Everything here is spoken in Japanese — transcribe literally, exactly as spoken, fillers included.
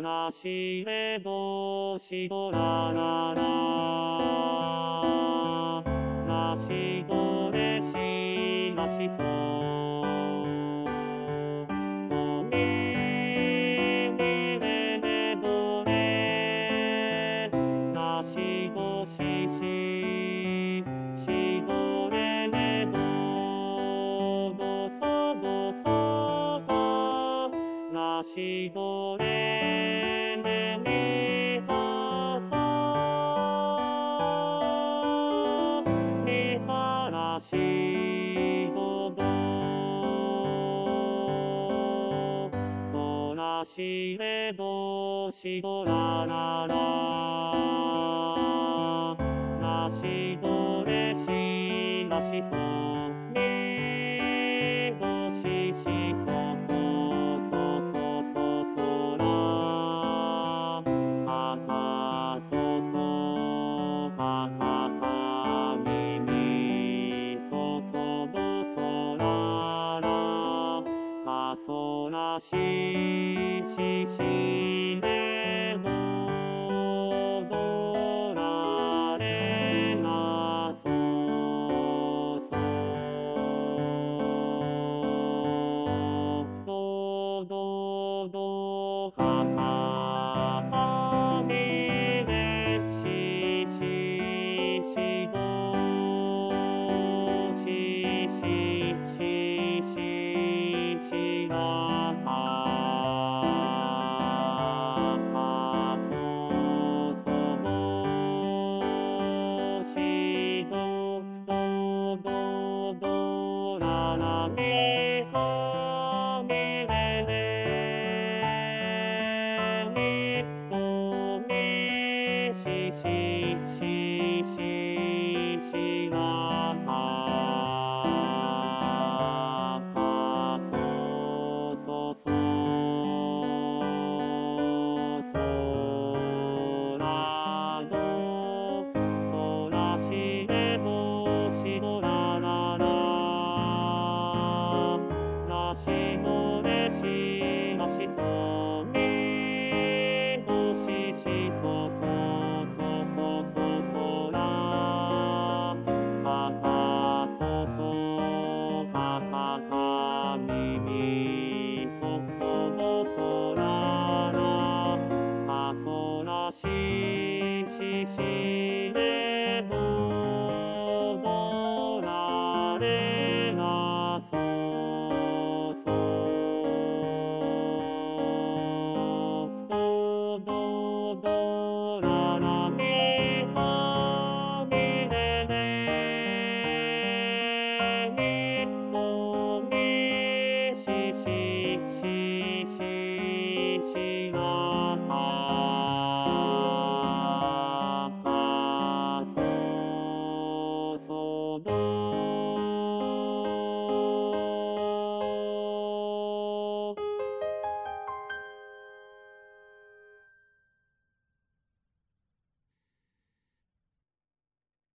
ラシレドシドララララシドレシラシソソミミレレドレラシドシシシドレレドドソドソララシドレレミファソミファラシドドソラシレドシドララララシドレシラシソミドシシソソソソソソラカカソソカカカミミソソドソララカソラシシシレドドラレナソソドドドカカカミレシシシドシシシシシラカカソソドシドドドドララミカミレレミドミシシシシシラカカソソソソラドソラシレドシドララララシドレシラシソミドシシソソソソソソラカカソソカカカミミソソドソララカソラシシシ